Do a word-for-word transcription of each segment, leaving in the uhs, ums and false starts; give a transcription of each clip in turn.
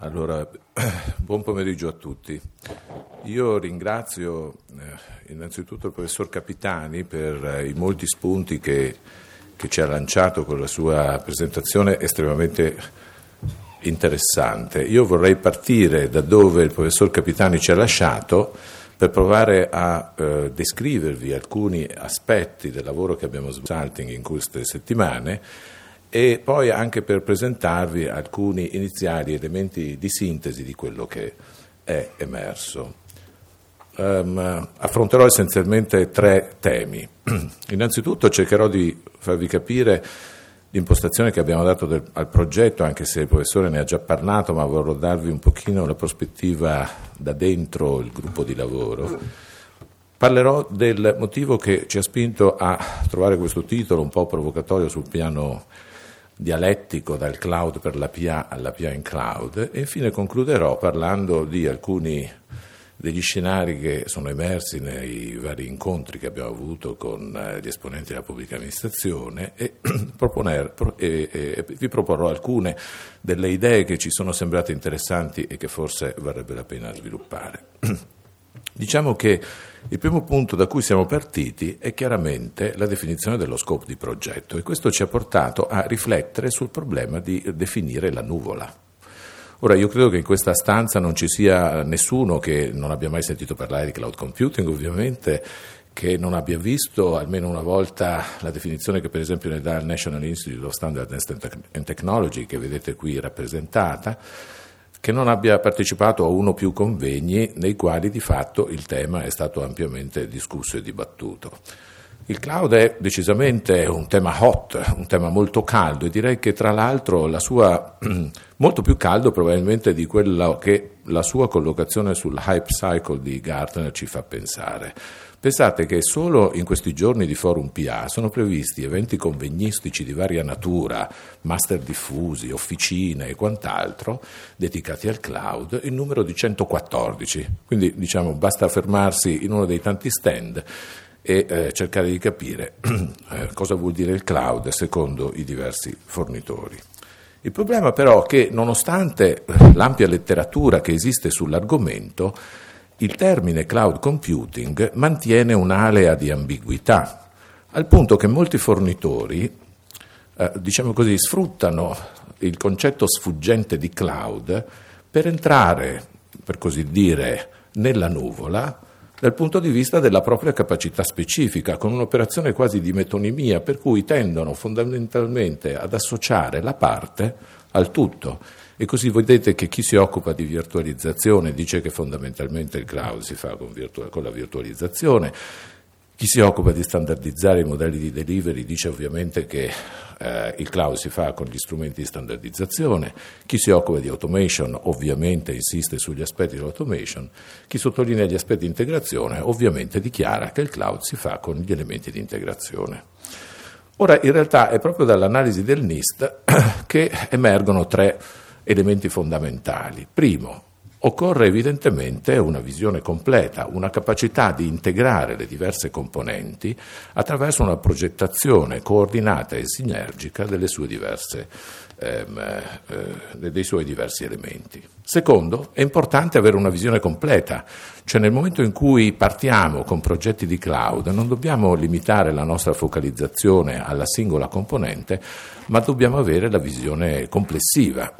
Allora, buon pomeriggio a tutti. Io ringrazio eh, innanzitutto il professor Capitani per eh, i molti spunti che, che ci ha lanciato con la sua presentazione estremamente interessante. Io vorrei partire da dove il professor Capitani ci ha lasciato per provare a eh, descrivervi alcuni aspetti del lavoro che abbiamo svolto in queste settimane e poi anche per presentarvi alcuni iniziali elementi di sintesi di quello che è emerso. Um, affronterò essenzialmente tre temi. Innanzitutto cercherò di farvi capire l'impostazione che abbiamo dato del, al progetto, anche se il professore ne ha già parlato, ma vorrò darvi un pochino la prospettiva da dentro il gruppo di lavoro. Parlerò del motivo che ci ha spinto a trovare questo titolo un po' provocatorio sul piano dialettico, dal cloud per l'A P I all'A P I in cloud, e infine concluderò parlando di alcuni degli scenari che sono emersi nei vari incontri che abbiamo avuto con gli esponenti della pubblica amministrazione e, proponer, e, e vi proporrò alcune delle idee che ci sono sembrate interessanti e che forse varrebbe la pena sviluppare. Diciamo che il primo punto da cui siamo partiti è chiaramente la definizione dello scope di progetto, e questo ci ha portato a riflettere sul problema di definire la nuvola. Ora, io credo che in questa stanza non ci sia nessuno che non abbia mai sentito parlare di cloud computing, ovviamente, che non abbia visto almeno una volta la definizione che per esempio ne dà il National Institute of Standards and Technology, che vedete qui rappresentata, che non abbia partecipato a uno o più convegni nei quali di fatto il tema è stato ampiamente discusso e dibattuto. Il cloud è decisamente un tema hot, un tema molto caldo, e direi che tra l'altro la sua molto più caldo probabilmente di quello che la sua collocazione sul hype cycle di Gartner ci fa pensare. Pensate che solo in questi giorni di Forum P A sono previsti eventi convegnistici di varia natura, master diffusi, officine e quant'altro, dedicati al cloud, in numero di centoquattordici. Quindi diciamo basta fermarsi in uno dei tanti stand e eh, cercare di capire eh, cosa vuol dire il cloud secondo i diversi fornitori. Il problema però è che nonostante l'ampia letteratura che esiste sull'argomento, il termine cloud computing mantiene un'alea di ambiguità, al punto che molti fornitori, eh, diciamo così, sfruttano il concetto sfuggente di cloud per entrare, per così dire, nella nuvola dal punto di vista della propria capacità specifica, con un'operazione quasi di metonimia, per cui tendono fondamentalmente ad associare la parte al tutto. E così vedete che chi si occupa di virtualizzazione dice che fondamentalmente il cloud si fa con, virtu- con la virtualizzazione, chi si occupa di standardizzare i modelli di delivery dice ovviamente che eh, il cloud si fa con gli strumenti di standardizzazione, chi si occupa di automation ovviamente insiste sugli aspetti dell'automation, chi sottolinea gli aspetti di integrazione ovviamente dichiara che il cloud si fa con gli elementi di integrazione. Ora, in realtà è proprio dall'analisi del N I S T che emergono tre elementi fondamentali. Primo, occorre evidentemente una visione completa, una capacità di integrare le diverse componenti attraverso una progettazione coordinata e sinergica delle sue diverse, ehm, eh, dei suoi diversi elementi. Secondo, è importante avere una visione completa, cioè nel momento in cui partiamo con progetti di cloud non dobbiamo limitare la nostra focalizzazione alla singola componente, ma dobbiamo avere la visione complessiva,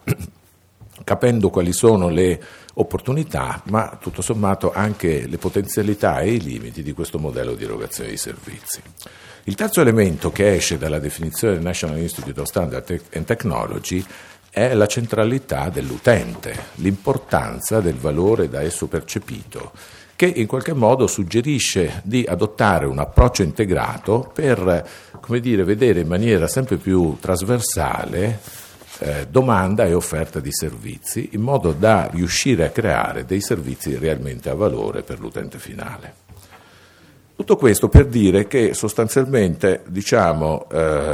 capendo quali sono le opportunità, ma tutto sommato anche le potenzialità e i limiti di questo modello di erogazione di servizi. Il terzo elemento che esce dalla definizione del National Institute of Standards and Technology è la centralità dell'utente, l'importanza del valore da esso percepito, che in qualche modo suggerisce di adottare un approccio integrato per, come dire, vedere in maniera sempre più trasversale Eh, domanda e offerta di servizi, in modo da riuscire a creare dei servizi realmente a valore per l'utente finale. Tutto questo per dire che sostanzialmente, diciamo, eh,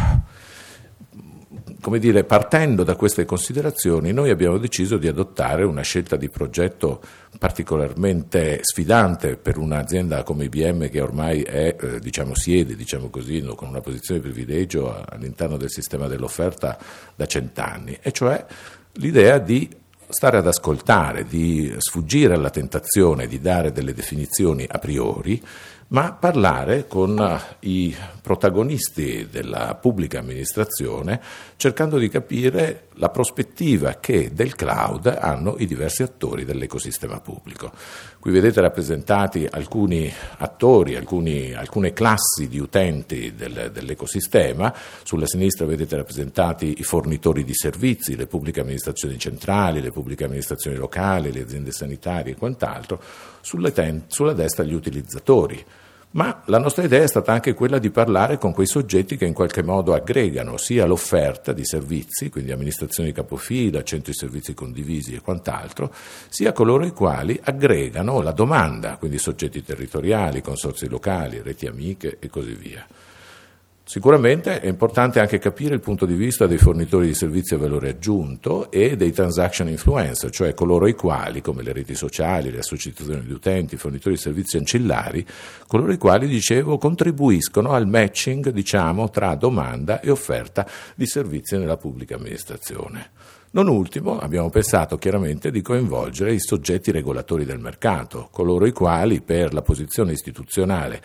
come dire, partendo da queste considerazioni, noi abbiamo deciso di adottare una scelta di progetto particolarmente sfidante per un'azienda come I B M, che ormai è, eh, diciamo, siede, diciamo così, no, con una posizione di privilegio all'interno del sistema dell'offerta da cent'anni, e cioè l'idea di stare ad ascoltare, di sfuggire alla tentazione di dare delle definizioni a priori, ma parlare con i protagonisti della pubblica amministrazione, cercando di capire la prospettiva che del cloud hanno i diversi attori dell'ecosistema pubblico. Qui vedete rappresentati alcuni attori, alcuni, alcune classi di utenti del, dell'ecosistema. Sulla sinistra vedete rappresentati i fornitori di servizi, le pubbliche amministrazioni centrali, le pubbliche amministrazioni locali, le aziende sanitarie e quant'altro, sulla, ten- sulla destra gli utilizzatori. Ma la nostra idea è stata anche quella di parlare con quei soggetti che in qualche modo aggregano sia l'offerta di servizi, quindi amministrazioni capofila, centri di servizi condivisi e quant'altro, sia coloro i quali aggregano la domanda, quindi soggetti territoriali, consorzi locali, reti amiche e così via. Sicuramente è importante anche capire il punto di vista dei fornitori di servizi a valore aggiunto e dei transaction influencer, cioè coloro i quali, come le reti sociali, le associazioni di utenti, i fornitori di servizi ancillari, coloro i quali, dicevo, contribuiscono al matching, diciamo, tra domanda e offerta di servizi nella pubblica amministrazione. Non ultimo, abbiamo pensato chiaramente di coinvolgere i soggetti regolatori del mercato, coloro i quali, per la posizione istituzionale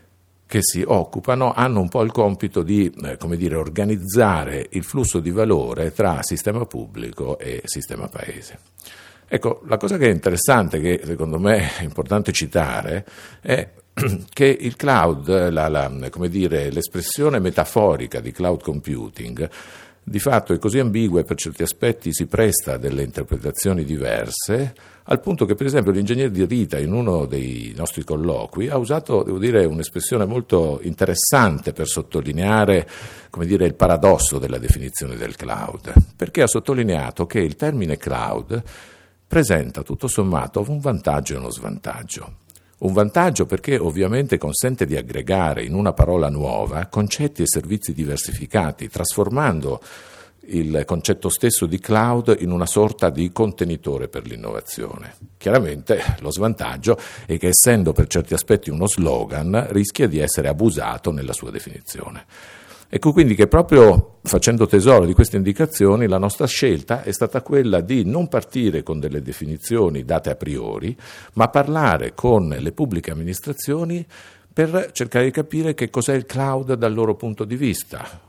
che si occupano, hanno un po' il compito di eh, come dire, organizzare il flusso di valore tra sistema pubblico e sistema paese. Ecco, la cosa che è interessante, che secondo me è importante citare, è che il cloud, la, la, come dire, l'espressione metaforica di cloud computing, di fatto è così ambigua e per certi aspetti si presta a delle interpretazioni diverse, al punto che per esempio l'ingegnere di Rita in uno dei nostri colloqui ha usato, devo dire, un'espressione molto interessante per sottolineare, come dire, il paradosso della definizione del cloud, perché ha sottolineato che il termine cloud presenta tutto sommato un vantaggio e uno svantaggio. Un vantaggio perché ovviamente consente di aggregare in una parola nuova concetti e servizi diversificati, trasformando il concetto stesso di cloud in una sorta di contenitore per l'innovazione. Chiaramente lo svantaggio è che, essendo per certi aspetti uno slogan, rischia di essere abusato nella sua definizione. Ecco quindi che proprio facendo tesoro di queste indicazioni la nostra scelta è stata quella di non partire con delle definizioni date a priori, ma parlare con le pubbliche amministrazioni per cercare di capire che cos'è il cloud dal loro punto di vista,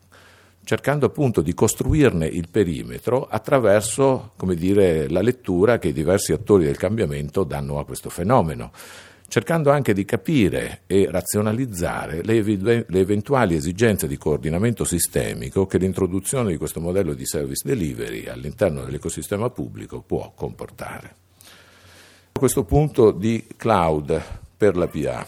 cercando appunto di costruirne il perimetro attraverso, come dire, la lettura che i diversi attori del cambiamento danno a questo fenomeno, cercando anche di capire e razionalizzare le, ev- le eventuali esigenze di coordinamento sistemico che l'introduzione di questo modello di service delivery all'interno dell'ecosistema pubblico può comportare. A questo punto di cloud per la P A.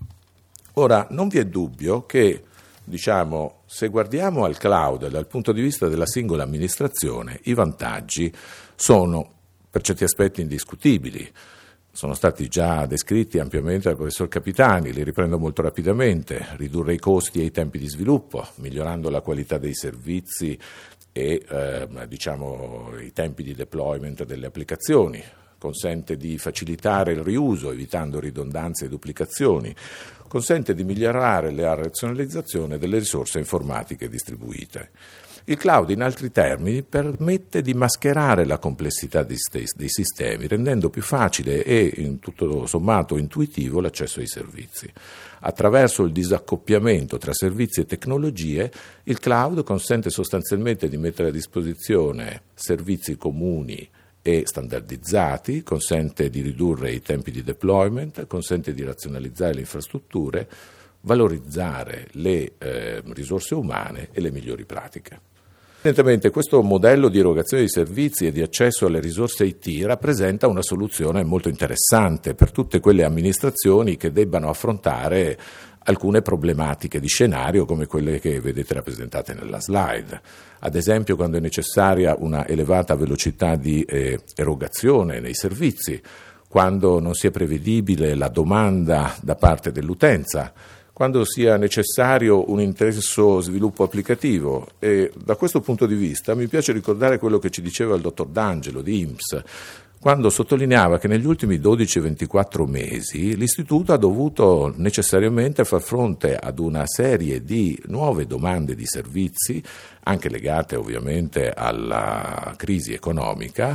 Ora, non vi è dubbio che, diciamo, se guardiamo al cloud dal punto di vista della singola amministrazione, i vantaggi sono per certi aspetti indiscutibili. Sono stati già descritti ampiamente dal professor Capitani, li riprendo molto rapidamente: ridurre i costi e i tempi di sviluppo, migliorando la qualità dei servizi e eh, diciamo, i tempi di deployment delle applicazioni, consente di facilitare il riuso evitando ridondanze e duplicazioni, consente di migliorare la razionalizzazione delle risorse informatiche distribuite. Il cloud, in altri termini, permette di mascherare la complessità dei, dei sistemi, rendendo più facile e, in tutto sommato, intuitivo l'accesso ai servizi. Attraverso il disaccoppiamento tra servizi e tecnologie, il cloud consente sostanzialmente di mettere a disposizione servizi comuni e standardizzati, consente di ridurre i tempi di deployment, consente di razionalizzare le infrastrutture, valorizzare le eh, risorse umane e le migliori pratiche. Evidentemente questo modello di erogazione di servizi e di accesso alle risorse I T rappresenta una soluzione molto interessante per tutte quelle amministrazioni che debbano affrontare alcune problematiche di scenario come quelle che vedete rappresentate nella slide. Ad esempio, quando è necessaria una elevata velocità di eh, erogazione nei servizi, quando non sia prevedibile la domanda da parte dell'utenza, quando sia necessario un intenso sviluppo applicativo. E da questo punto di vista mi piace ricordare quello che ci diceva il dottor D'Angelo di I N P S, quando sottolineava che negli ultimi dodici ventiquattro mesi l'Istituto ha dovuto necessariamente far fronte ad una serie di nuove domande di servizi, anche legate ovviamente alla crisi economica,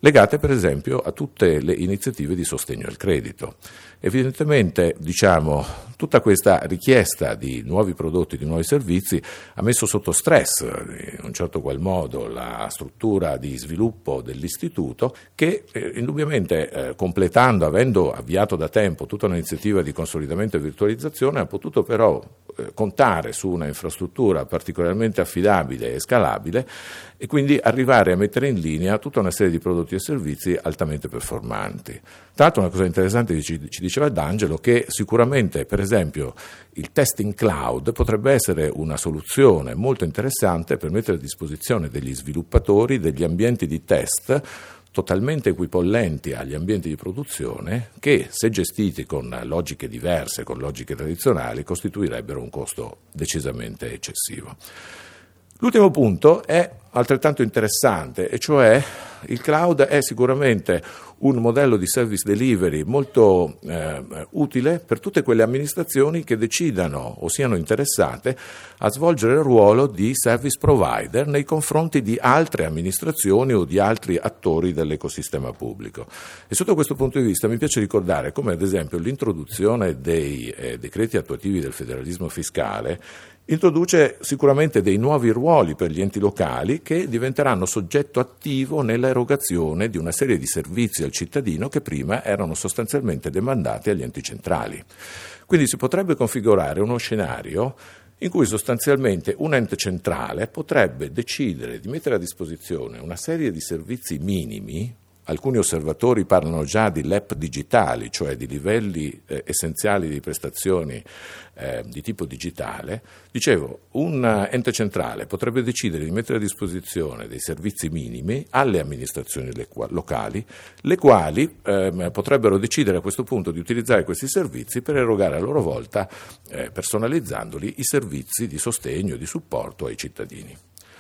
legate per esempio a tutte le iniziative di sostegno al credito. Evidentemente, diciamo, tutta questa richiesta di nuovi prodotti, di nuovi servizi ha messo sotto stress in un certo qual modo la struttura di sviluppo dell'istituto che eh, indubbiamente eh, completando, avendo avviato da tempo tutta un'iniziativa di consolidamento e virtualizzazione, ha potuto però eh, contare su una infrastruttura particolarmente affidabile e scalabile e quindi arrivare a mettere in linea tutta una serie di prodotti e servizi altamente performanti. Tra l'altro una cosa interessante che ci, ci diceva D'Angelo, che sicuramente per esempio il testing cloud potrebbe essere una soluzione molto interessante per mettere a disposizione degli sviluppatori degli ambienti di test totalmente equipollenti agli ambienti di produzione che, se gestiti con logiche diverse, con logiche tradizionali, costituirebbero un costo decisamente eccessivo. L'ultimo punto è altrettanto interessante, e cioè il cloud è sicuramente un modello di service delivery molto eh, utile per tutte quelle amministrazioni che decidano o siano interessate a svolgere il ruolo di service provider nei confronti di altre amministrazioni o di altri attori dell'ecosistema pubblico. E sotto questo punto di vista mi piace ricordare come ad esempio l'introduzione dei eh, decreti attuativi del federalismo fiscale introduce sicuramente dei nuovi ruoli per gli enti locali che diventeranno soggetto attivo nella erogazione di una serie di servizi al cittadino che prima erano sostanzialmente demandati agli enti centrali. Quindi si potrebbe configurare uno scenario in cui sostanzialmente un ente centrale potrebbe decidere di mettere a disposizione una serie di servizi minimi. Alcuni osservatori parlano già di L E P digitali, cioè di livelli eh, essenziali di prestazioni eh, di tipo digitale. Dicevo, un ente centrale potrebbe decidere di mettere a disposizione dei servizi minimi alle amministrazioni le qua- locali, le quali eh, potrebbero decidere a questo punto di utilizzare questi servizi per erogare a loro volta, eh, personalizzandoli, i servizi di sostegno e di supporto ai cittadini.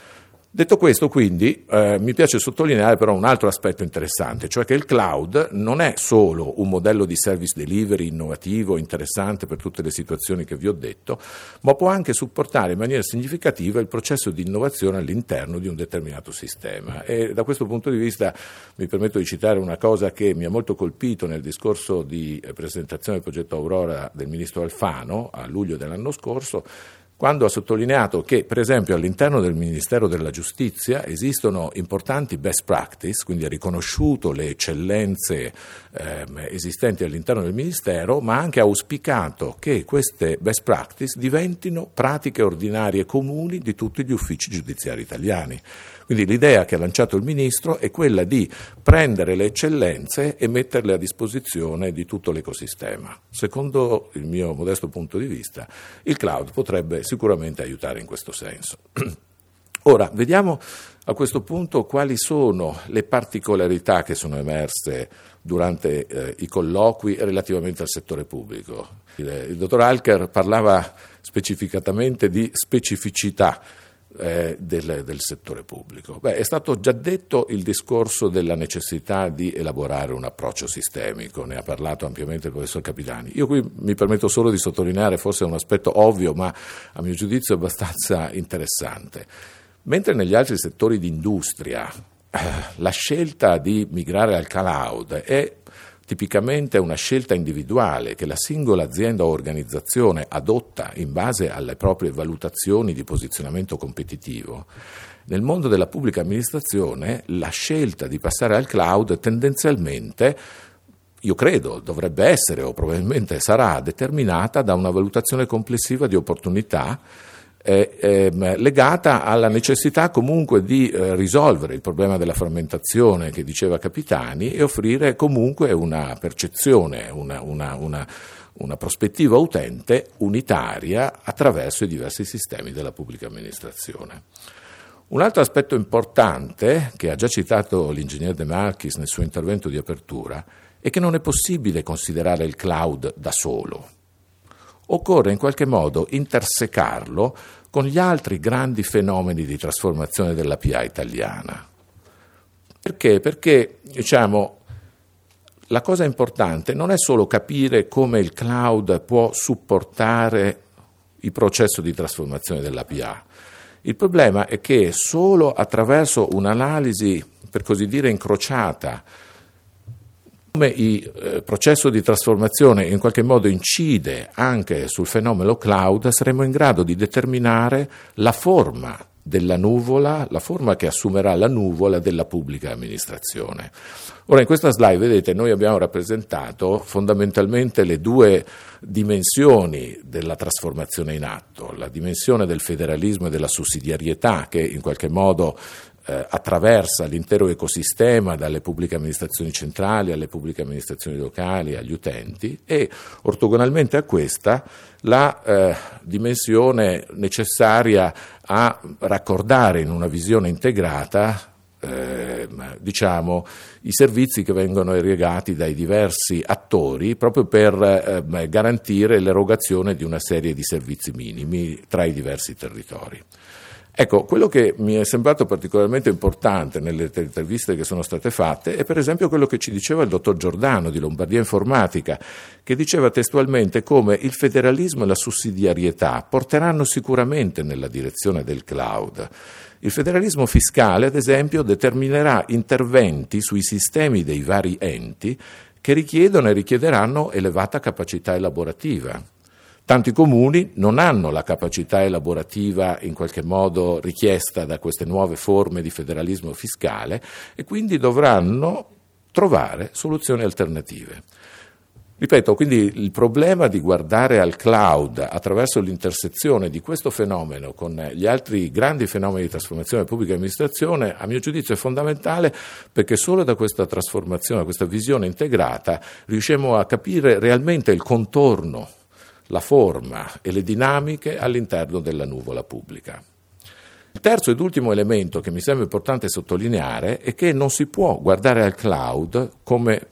Detto questo, quindi, eh, mi piace sottolineare però un altro aspetto interessante, cioè che il cloud non è solo un modello di service delivery innovativo, interessante per tutte le situazioni che vi ho detto, ma può anche supportare in maniera significativa il processo di innovazione all'interno di un determinato sistema. E da questo punto di vista mi permetto di citare una cosa che mi ha molto colpito nel discorso di presentazione del progetto Aurora del ministro Alfano a luglio dell'anno scorso, quando ha sottolineato che, per esempio, all'interno del Ministero della Giustizia esistono importanti best practice, quindi ha riconosciuto le eccellenze eh, esistenti all'interno del Ministero, ma ha anche auspicato che queste best practice diventino pratiche ordinarie comuni di tutti gli uffici giudiziari italiani. Quindi l'idea che ha lanciato il Ministro è quella di prendere le eccellenze e metterle a disposizione di tutto l'ecosistema. Secondo il mio modesto punto di vista, il cloud potrebbe sicuramente aiutare in questo senso. Ora, vediamo a questo punto quali sono le particolarità che sono emerse durante eh, i colloqui relativamente al settore pubblico. Il, il dottor Alker parlava specificatamente di specificità Eh, del, del settore pubblico. Beh, è stato già detto il discorso della necessità di elaborare un approccio sistemico, ne ha parlato ampiamente il professor Capitani. Io qui mi permetto solo di sottolineare forse un aspetto ovvio, ma a mio giudizio abbastanza interessante. Mentre negli altri settori di industria eh, la scelta di migrare al cloud è tipicamente una scelta individuale che la singola azienda o organizzazione adotta in base alle proprie valutazioni di posizionamento competitivo, nel mondo della pubblica amministrazione la scelta di passare al cloud tendenzialmente, io credo, dovrebbe essere o probabilmente sarà determinata da una valutazione complessiva di opportunità Eh, eh, legata alla necessità comunque di eh, risolvere il problema della frammentazione che diceva Capitani e offrire comunque una percezione, una, una, una, una prospettiva utente unitaria attraverso i diversi sistemi della pubblica amministrazione. Un altro aspetto importante, che ha già citato l'ingegner De Marchis nel suo intervento di apertura, è che non è possibile considerare il cloud da solo. Occorre in qualche modo intersecarlo con gli altri grandi fenomeni di trasformazione della P A italiana. Perché? Perché, diciamo, la cosa importante non è solo capire come il cloud può supportare il processo di trasformazione della P A. Il problema è che solo attraverso un'analisi, per così dire, incrociata, come il eh, processo di trasformazione in qualche modo incide anche sul fenomeno cloud, saremo in grado di determinare la forma della nuvola, la forma che assumerà la nuvola della pubblica amministrazione. Ora, in questa slide, vedete, noi abbiamo rappresentato fondamentalmente le due dimensioni della trasformazione in atto, la dimensione del federalismo e della sussidiarietà che in qualche modo eh, attraversa l'intero ecosistema, dalle pubbliche amministrazioni centrali alle pubbliche amministrazioni locali, agli utenti, e ortogonalmente a questa la eh, dimensione necessaria a raccordare in una visione integrata Eh, diciamo, i servizi che vengono erogati dai diversi attori proprio per eh, garantire l'erogazione di una serie di servizi minimi tra i diversi territori. Ecco, quello che mi è sembrato particolarmente importante nelle interviste che sono state fatte è per esempio quello che ci diceva il dottor Giordano di Lombardia Informatica, che diceva testualmente come il federalismo e la sussidiarietà porteranno sicuramente nella direzione del cloud. Il federalismo fiscale, ad esempio, determinerà interventi sui sistemi dei vari enti che richiedono e richiederanno elevata capacità elaborativa. Tanti comuni non hanno la capacità elaborativa in qualche modo richiesta da queste nuove forme di federalismo fiscale e quindi dovranno trovare soluzioni alternative. Ripeto, quindi il problema di guardare al cloud attraverso l'intersezione di questo fenomeno con gli altri grandi fenomeni di trasformazione della pubblica amministrazione, a mio giudizio è fondamentale, perché solo da questa trasformazione, da questa visione integrata, riusciamo a capire realmente il contorno, la forma e le dinamiche all'interno della nuvola pubblica. Il terzo ed ultimo elemento che mi sembra importante sottolineare è che non si può guardare al cloud come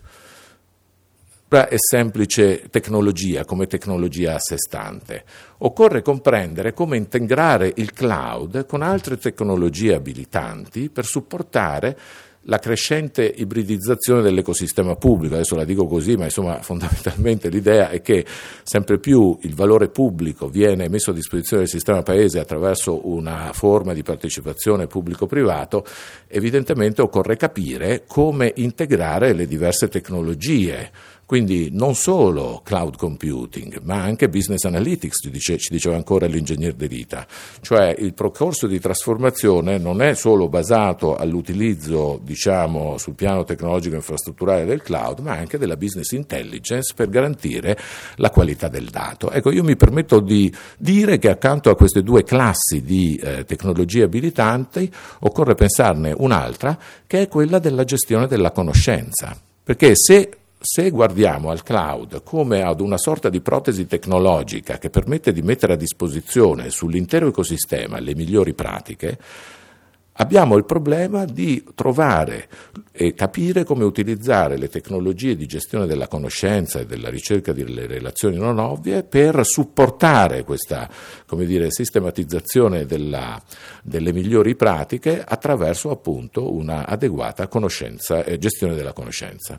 è semplice tecnologia, come tecnologia a sé stante. Occorre comprendere come integrare il cloud con altre tecnologie abilitanti per supportare la crescente ibridizzazione dell'ecosistema pubblico. Adesso la dico così, ma insomma fondamentalmente l'idea è che sempre più il valore pubblico viene messo a disposizione del sistema paese attraverso una forma di partecipazione pubblico-privato. Evidentemente occorre capire come integrare le diverse tecnologie. Quindi non solo cloud computing, ma anche business analytics, ci, dice, ci diceva ancora l'ingegner De Rita. Cioè il percorso di trasformazione non è solo basato all'utilizzo, diciamo, sul piano tecnologico e infrastrutturale del cloud, ma anche della business intelligence per garantire la qualità del dato. Ecco, io mi permetto di dire che accanto a queste due classi di eh, tecnologie abilitanti occorre pensarne un'altra, che è quella della gestione della conoscenza. Perché se Se guardiamo al cloud come ad una sorta di protesi tecnologica che permette di mettere a disposizione sull'intero ecosistema le migliori pratiche, abbiamo il problema di trovare e capire come utilizzare le tecnologie di gestione della conoscenza e della ricerca delle relazioni non ovvie per supportare questa, come dire, sistematizzazione della, delle migliori pratiche attraverso appunto una adeguata conoscenza e gestione della conoscenza.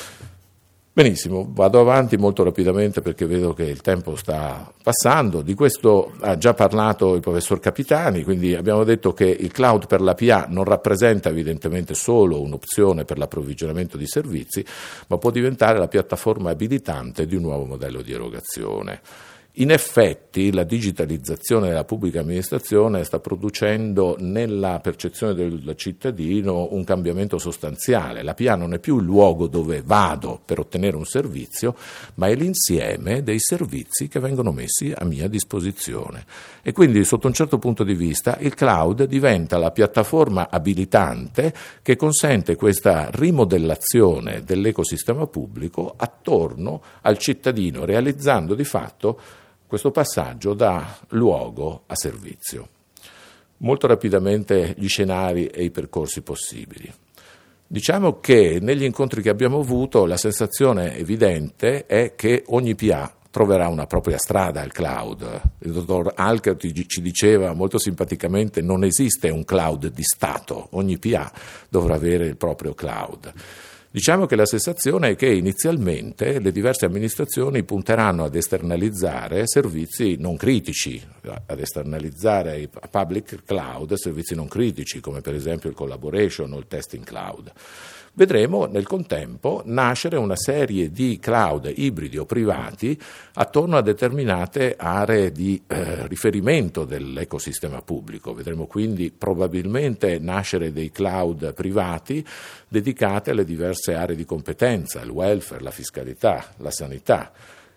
Benissimo, vado avanti molto rapidamente perché vedo che il tempo sta passando. Di questo ha già parlato il professor Capitani, quindi abbiamo detto che il cloud per l'A P A non rappresenta evidentemente solo un'opzione per l'approvvigionamento di servizi, ma può diventare la piattaforma abilitante di un nuovo modello di erogazione. In effetti la digitalizzazione della pubblica amministrazione sta producendo nella percezione del cittadino un cambiamento sostanziale. L'A P A non è più il luogo dove vado per ottenere un servizio, ma è l'insieme dei servizi che vengono messi a mia disposizione. E quindi sotto un certo punto di vista il cloud diventa la piattaforma abilitante che consente questa rimodellazione dell'ecosistema pubblico attorno al cittadino, realizzando di fatto questo passaggio da luogo a servizio. Molto rapidamente gli scenari e i percorsi possibili. Diciamo che negli incontri che abbiamo avuto la sensazione evidente è che ogni P A troverà una propria strada al cloud. Il dottor Alker ci diceva molto simpaticamente: non esiste un cloud di Stato, ogni P A dovrà avere il proprio cloud. Diciamo che la sensazione è che inizialmente le diverse amministrazioni punteranno ad esternalizzare servizi non critici, ad esternalizzare a public cloud servizi non critici, come per esempio il collaboration o il testing cloud. Vedremo nel contempo nascere una serie di cloud ibridi o privati attorno a determinate aree di eh, riferimento dell'ecosistema pubblico. Vedremo quindi probabilmente nascere dei cloud privati dedicati alle diverse aree di competenza, il welfare, la fiscalità, la sanità.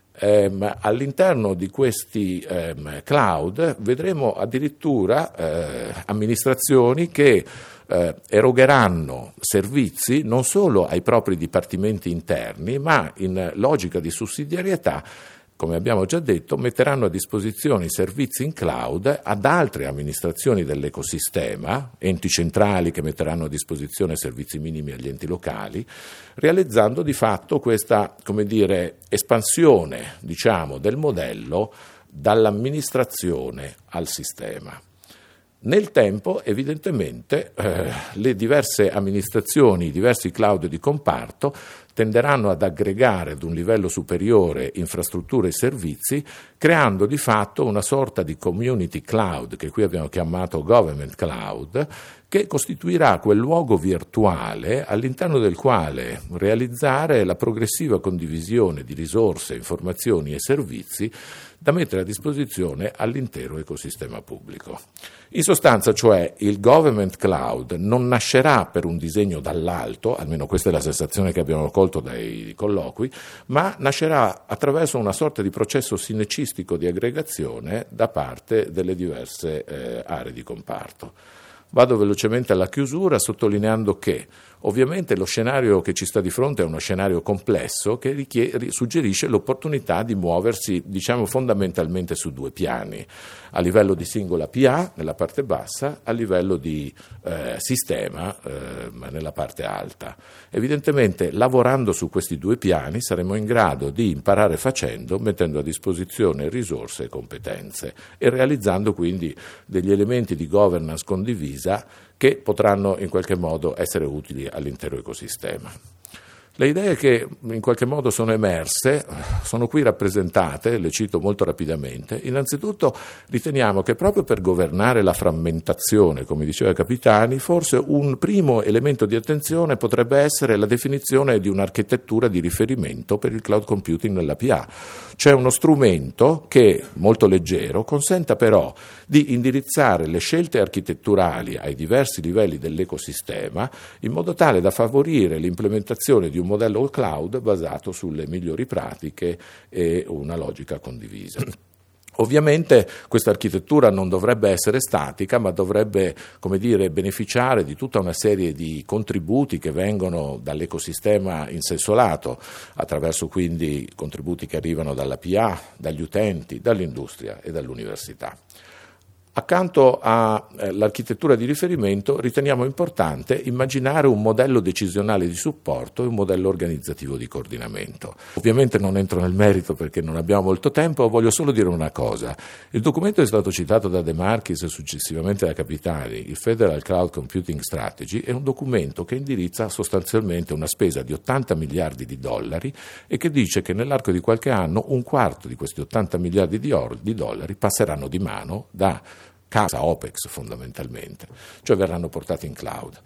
Um, all'interno di questi um, cloud vedremo addirittura uh, amministrazioni che uh, erogheranno servizi non solo ai propri dipartimenti interni, ma in logica di sussidiarietà, come abbiamo già detto, metteranno a disposizione i servizi in cloud ad altre amministrazioni dell'ecosistema, enti centrali che metteranno a disposizione servizi minimi agli enti locali, realizzando di fatto questa, come dire, espansione, diciamo, del modello dall'amministrazione al sistema. Nel tempo, evidentemente, eh, le diverse amministrazioni, i diversi cloud di comparto tenderanno ad aggregare ad un livello superiore infrastrutture e servizi, creando di fatto una sorta di community cloud, che qui abbiamo chiamato government cloud, che costituirà quel luogo virtuale all'interno del quale realizzare la progressiva condivisione di risorse, informazioni e servizi da mettere a disposizione all'intero ecosistema pubblico. In sostanza, cioè, il government cloud non nascerà per un disegno dall'alto, almeno questa è la sensazione che abbiamo colto dai colloqui, ma nascerà attraverso una sorta di processo sinecistico di aggregazione da parte delle diverse eh, aree di comparto. Vado velocemente alla chiusura sottolineando che ovviamente lo scenario che ci sta di fronte è uno scenario complesso che richiede, suggerisce l'opportunità di muoversi, diciamo, fondamentalmente su due piani, a livello di singola P A nella parte bassa, a livello di eh, sistema eh, nella parte alta. Evidentemente lavorando su questi due piani saremo in grado di imparare facendo, mettendo a disposizione risorse e competenze e realizzando quindi degli elementi di governance condivisa che potranno in qualche modo essere utili all'intero ecosistema. Le idee che in qualche modo sono emerse sono qui rappresentate, le cito molto rapidamente. Innanzitutto riteniamo che proprio per governare la frammentazione, come diceva Capitani, forse un primo elemento di attenzione potrebbe essere la definizione di un'architettura di riferimento per il cloud computing nella P A. C'è uno strumento che, molto leggero, consenta però di indirizzare le scelte architetturali ai diversi livelli dell'ecosistema in modo tale da favorire l'implementazione di un modello cloud basato sulle migliori pratiche e una logica condivisa. Ovviamente questa architettura non dovrebbe essere statica, ma dovrebbe, come dire, beneficiare di tutta una serie di contributi che vengono dall'ecosistema in senso lato, attraverso quindi contributi che arrivano dalla P A, dagli utenti, dall'industria e dall'università. Accanto all'architettura di riferimento riteniamo importante immaginare un modello decisionale di supporto e un modello organizzativo di coordinamento. Ovviamente non entro nel merito perché non abbiamo molto tempo, voglio solo dire una cosa. Il documento è stato citato da De Marchis e successivamente da Capitani, il Federal Cloud Computing Strategy, è un documento che indirizza sostanzialmente una spesa di ottanta miliardi di dollari e che dice che nell'arco di qualche anno un quarto di questi ottanta miliardi di, or- di dollari passeranno di mano da casa OPEX fondamentalmente, cioè verranno portati in cloud.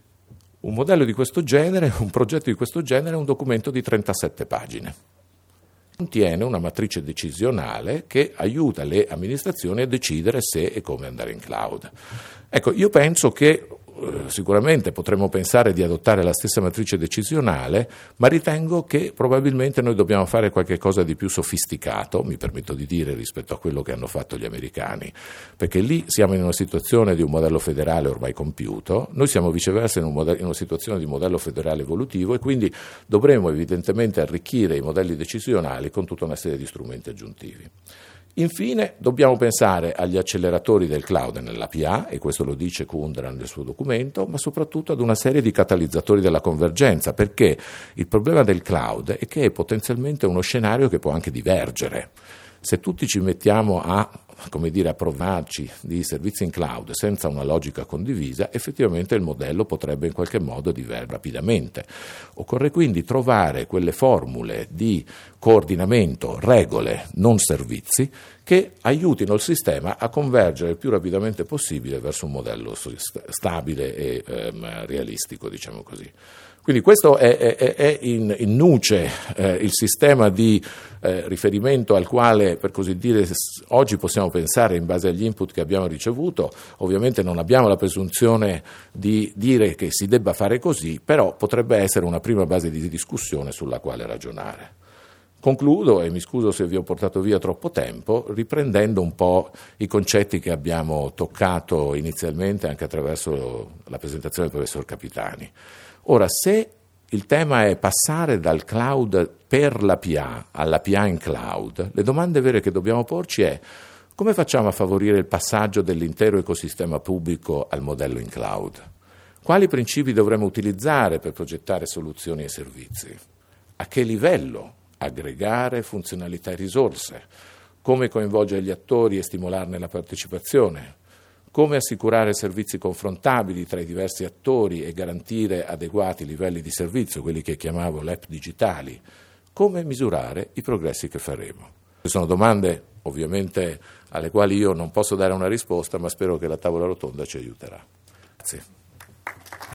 Un modello di questo genere, un progetto di questo genere è un documento di trentasette pagine. Contiene una matrice decisionale che aiuta le amministrazioni a decidere se e come andare in cloud. Ecco, io penso che sicuramente potremmo pensare di adottare la stessa matrice decisionale, ma ritengo che probabilmente noi dobbiamo fare qualche cosa di più sofisticato, mi permetto di dire, rispetto a quello che hanno fatto gli americani, perché lì siamo in una situazione di un modello federale ormai compiuto, noi siamo viceversa in, un modello, in una situazione di modello federale evolutivo e quindi dovremo evidentemente arricchire i modelli decisionali con tutta una serie di strumenti aggiuntivi. Infine dobbiamo pensare agli acceleratori del cloud nella P A, e questo lo dice Kundran nel suo documento, ma soprattutto ad una serie di catalizzatori della convergenza, perché il problema del cloud è che è potenzialmente uno scenario che può anche divergere. Se tutti ci mettiamo a, come dire, a provarci di servizi in cloud senza una logica condivisa, effettivamente il modello potrebbe in qualche modo divergere rapidamente. Occorre quindi trovare quelle formule di coordinamento, regole, non servizi, che aiutino il sistema a convergere il più rapidamente possibile verso un modello stabile e ehm, realistico, diciamo così. Quindi questo è, è, è in, in nuce eh, il sistema di eh, riferimento al quale, per così dire, oggi possiamo pensare in base agli input che abbiamo ricevuto. Ovviamente non abbiamo la presunzione di dire che si debba fare così, però potrebbe essere una prima base di discussione sulla quale ragionare. Concludo, e mi scuso se vi ho portato via troppo tempo, riprendendo un po' i concetti che abbiamo toccato inizialmente anche attraverso la presentazione del professor Capitani. Ora, se il tema è passare dal cloud per l'A P A all'A P A in cloud, le domande vere che dobbiamo porci è: come facciamo a favorire il passaggio dell'intero ecosistema pubblico al modello in cloud? Quali principi dovremmo utilizzare per progettare soluzioni e servizi? A che livello aggregare funzionalità e risorse? Come coinvolgere gli attori e stimolarne la partecipazione? Come assicurare servizi confrontabili tra i diversi attori e garantire adeguati livelli di servizio, quelli che chiamavo le app digitali? Come misurare i progressi che faremo? Queste sono domande ovviamente alle quali io non posso dare una risposta, ma spero che la tavola rotonda ci aiuterà. Grazie.